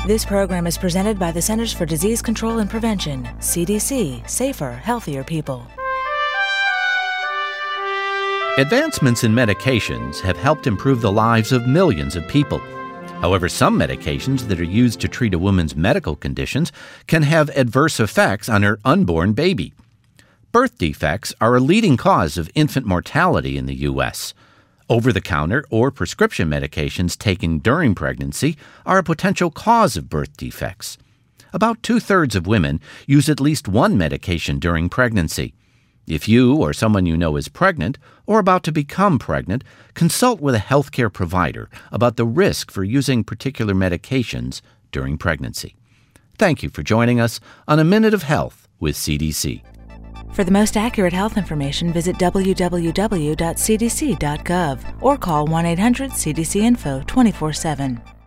This program is presented by the Centers for Disease Control and Prevention, CDC, Safer, Healthier People. Advancements in medications have helped improve the lives of millions of people. However, some medications that are used to treat a woman's medical conditions can have adverse effects on her unborn baby. Birth defects are a leading cause of infant mortality in the U.S. Over-the-counter or prescription medications taken during pregnancy are a potential cause of birth defects. About 2/3 of women use at least one medication during pregnancy. If you or someone you know is pregnant or about to become pregnant, consult with a healthcare provider about the risk for using particular medications during pregnancy. Thank you for joining us on A Minute of Health with CDC. For the most accurate health information, visit www.cdc.gov or call 1-800-CDC-INFO 24/7.